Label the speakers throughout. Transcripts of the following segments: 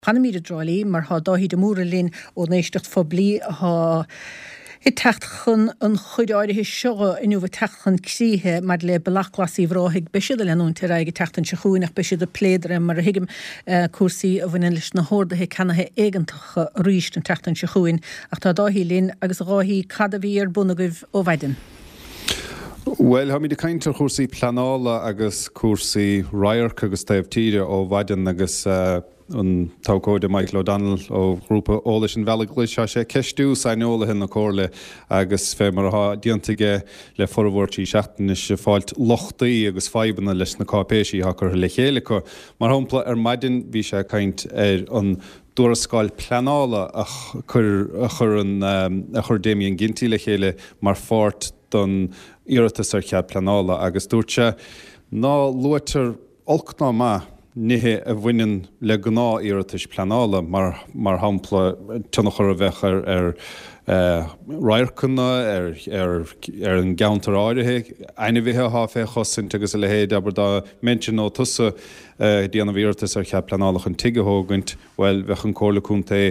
Speaker 1: Panamíre drálaí mar há dáhí de múra lín ó néistecht foblí há I techt chun an chuidáirithe seo inniu techan cíthe mar le belachlasí bhráigh beisiad le nún ag techtan se chuúnach beisiad a plédre mar a hiigim cuasaí a bhain leis na hórdathe canathe éigeantacha ríist an techtan se chuúin ach tá dáhí lín agus ráhí cadahí ar bunagah ó bhaidin.
Speaker 2: Well, ha mi de kainter chósaí planála agus cuasaí Ryark agus taobhtíre ó bhaidin agus an tácóide Michael O'Donnell ó grúpa Ólis an Bhealach sé ceistú sainóla hin na cóirle agus fé mar ha diantaige le forhórtí seachtain is fáilt lochtaí agus faibanna leis na cápéisí hachar le chéile go mar hapla maidin bhí sé caint an dúrascáil planála a chur déimíon gintí le chéile mar fort don iiritas ar chead planála agus dúirte ná luatar olcná má nithe a bhainean le gná iiritas planála mar hampla tunnachar a bhechar ar Ryarcanna ar an gaantar áirithe aine bhíthe há fé chosint agus le héad aber dá mention ó tusa díanamh iiritas ar chead planálach an tigeógaint well bheith an cólaúnta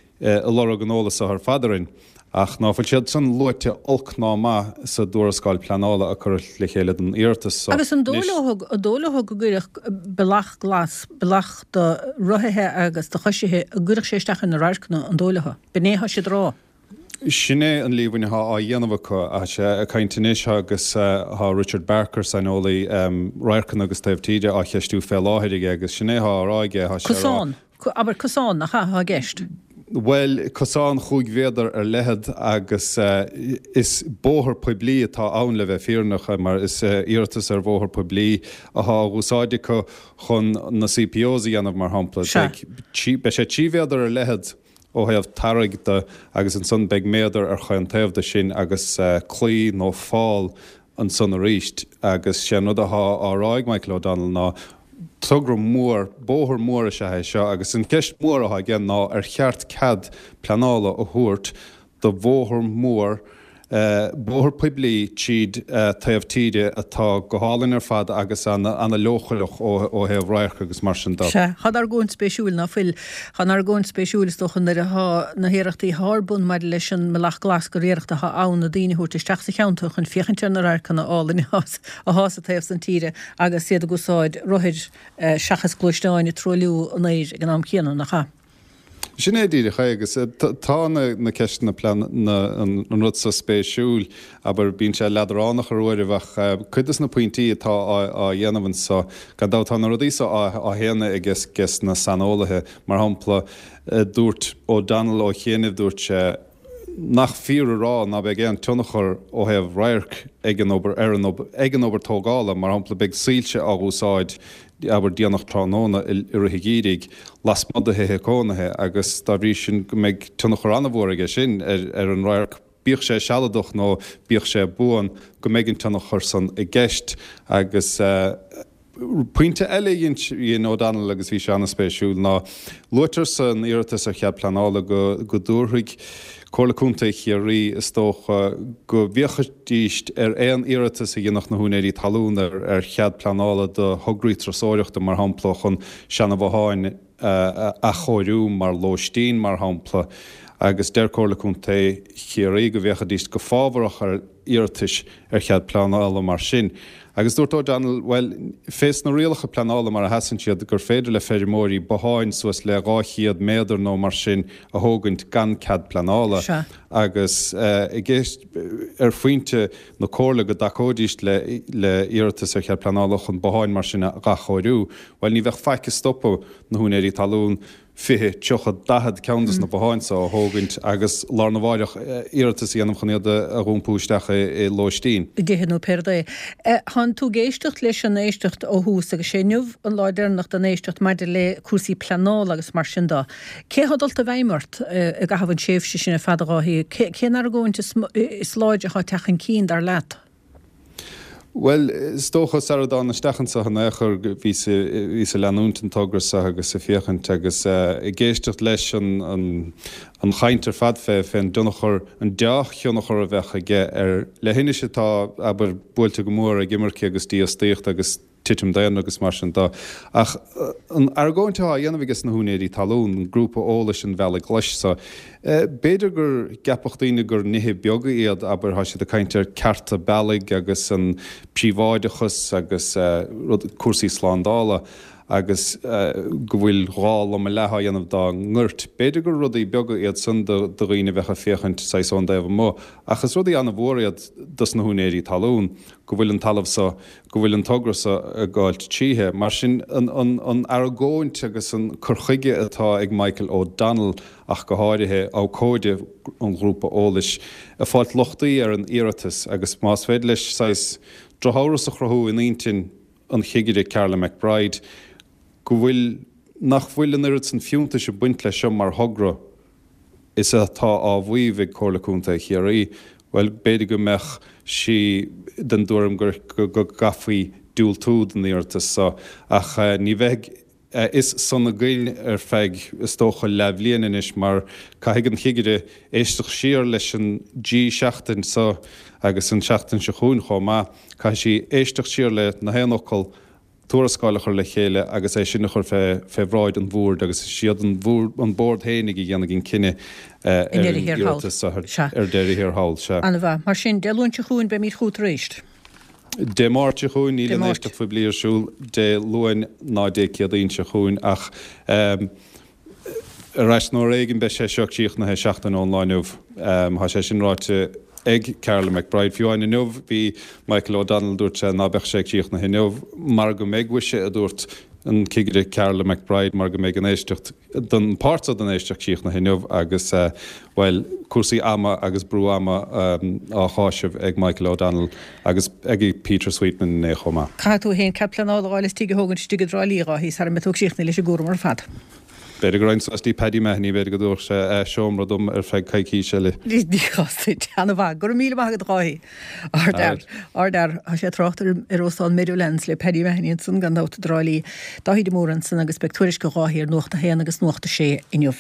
Speaker 2: a lora gnólas a th fadarin. Ach náfuil siad san luite olcná má sa dúrascáil planála a chur le chéile an iiritas.
Speaker 1: Agus an dólathg go gcuireach belach glas, belach do ruthaithe agus do chuisithe a gcuireach séisteach in na Ryarcanna an dólatha. Benétha sé rá.
Speaker 2: Sinné an líomhaine á dhéanamhacha a sé a caintanéis agus há Richard Barker sanolaí Ryarcanna agus taobhtíide a cheistú fé láthirige agus sinné ráige
Speaker 1: Cosán, aber cosán nach ha gist.
Speaker 2: Well, cosán chuig véidir ar lehead agus is bóthar poiblí atá ann le bheith fíornach mar is iiritas ar bóthar poiblí a há úsáidecha chun na CPOs anamh mar hampla. Be sé tívéidir ar lehead ó heamh tarigta agus an son beag méidir ar chuin taobh de sin agus clí nó fáil an son a ríist agus sé nud a áráig Michael O'Donnell ná tugra mór, bóthar mór a sé seo agus an ceist mór a gin ná ar cheart cad planála ó thuairt do bhóthar mór bóthar poiblí tríd taobhtíide atá go hálann ar fad agus anna lochaileach ó heamh Ryark agus mar sin dá.
Speaker 1: Chad ar gún spéisiúil na fil, chan ar gún spéisiúil stochan na héireachtaí hábun mar leis an melach glas go réireachta ha ann na daoine thuirt isteach sa cheantoch an fiochantear na Ryarcanna álainn a hása taobh san tíre agus siad a gúsáid roiid seachas glúisteáin i troliú an éis ag an am chéanna nach cha.
Speaker 2: Sinné díide agus tá na ceistena plan an rud sa spéisiúil aber bíonn sé leadarránach ar uair bheith chuidas na pointí atá á dhéanamhann sa gan dátá na rudísa á héana i ges na sanolaithe mar hampla dúirt O'Donnell ó chéanamh dúirt nach fíor rá ná bheith an tunnachar ó heamh Ryark ag an obair tógála mar hampla beag sílte á úsáid aber díanach tránóna i ruthigírig las madathe cónathe agus tá rí sin go méid tunnachar anmhóraige sin ar an Ryark bíoh sé sealadoch nó bíoh sé buan go méid an tunnachar san i gceist agus Pointe eile íon O'Donnell agus bhí se anna spéisiúil ná luatar san iiritas ar chead planála go dúrthaigh cólaúnta chiarí is tócha go bhíochatíist ar éon iiritas a dhéanach na húnéirí talún ar chead planála do thugraí trasóireachta mar hampla chun seanna bhtháin a chóirú mar lóistín mar hampla agus deir cólaúnta chiarí go bhíochatíist go fábharach ar iiritas ar chead planála mar sin. Agus dúirt O'Donnell, well, fés na rialacha planála mar a hasan siad gur féidir le féidirmóirí beáin suas le ráchiad méidir nó mar sin a thógaint gan cad planála. Agus i gceist ar faointe na cóirla go dacódíist le iiritas ar chead planála chun beáin mar sin a gachóirú. Well, ní bheith feice stoppa na húnéirí talún fihe tiocha dahad ceantas na beáinsa a thógaint agus lár na bháideach iiritas anam chunéad a rúmpúisteach i lóistín.
Speaker 1: Géhanú perda. Han tú géistecht leis an éistecht ó hús agus séniuh an láidirnach den éistecht maidir le cuasaí planála agus mar sin dá. Cé hadalta bhéimart a gahabhann séfhse sin a fadaráthí, cén ar gúint is láide há techan cín dar leat?
Speaker 2: Well, stóchas ar dá na stechan sa an éair ví sa leanúntan tógras agus sa fiochan agus i géistecht leis an chaintar fad féin dunnachar an deach thionnachar a bhecha ige ar le hinne sé tá aber builte go mór a gimmarci agus díostíocht agus titim dain agus mar dá. Ach an argóintá dhéanamhgus na húnéirí talún grúpa ólas an bhela gluis sa. Béidir gur gapachtaíine gur nithe beaga iad aber há si a caiintear carta belag agus an príomháidechas agus cuasaí sláándála agus go bhfuil ráil am letha dhéanamh dá ngurt. Béidir gur rudaí beaga iad san do riine bheitcha féchant saón daobh mó. Achas rudaí anna bhór iad dus na húnéirí talún, go bhfuil an talamh sa, go bhfuil an tugrasa a gáilt títhe. Mar sin an aragóint agus an churchuige atá ag Michael O'Donnell ach go háirithe á cóide an grúpa ólis a fáilt lochtaí ar an iiritas agus más féidir leis sais drothras a chruthú in intin an chiigide Carla McBride go bhfuil nach bhfuil an irid san fiúnta se buint leis sem mar hogra is atá á bhuiomh cólaúnta chiaí, well béidir go meach si den dúram gur go gafaí dúil túd an iiritas sa ach ní bheith is sanna gail ar feig is tócha leblíon inis mar caiigh an chiigide éisteach siar leis an G7 sa agus an 7 se chuún chomá cai si éisteach siar le na héanachail túrascáilechar le chéile agus é sinna chur fehráid an bhúr agus siad an bhúr an bord hénig í dhéanana gin cinenne ar déirí hir háil se.
Speaker 1: Anna bheith mar sin deúnte chuún be míad chuút réist.
Speaker 2: De máte chuún íle éisteach fa bliarsúil de luin ná dé ciadaonse chuún ach reis nó réigen be sé seochtíoch na 7 online há sé sin ráite ag Carla McBride fiúáin inmh bhí Michael O'Donnell dúirt sé nábeh sé tíoch na hinmh mar go méidhuiise a dúirt an ciigide Carla McBride mar go méid an éistecht don páirtsa an éisteach tíoch na hinmh agus bhfuil cuasaí ama agus brú ama á cháisih ag Michael O'Donnell agus ag Peter Sweetman é chomá.
Speaker 1: Caú héon capplanáil tíige thugann stigad ráíá hí ar metú síochna leis gúra mar fad.
Speaker 2: Beidir go rains tí pedí meithní beidir go dúir sé seomra dom ar feid caiicí se le.
Speaker 1: Díáí teanna bh gur míle agad ráí ardar a sé trochttar ar ósáin méú lens le pedí meithníon san gan dáta ráilí dáhíidir mór an san agus spectúris go ráthíar nuachta héana agus nuachta sé inniuh.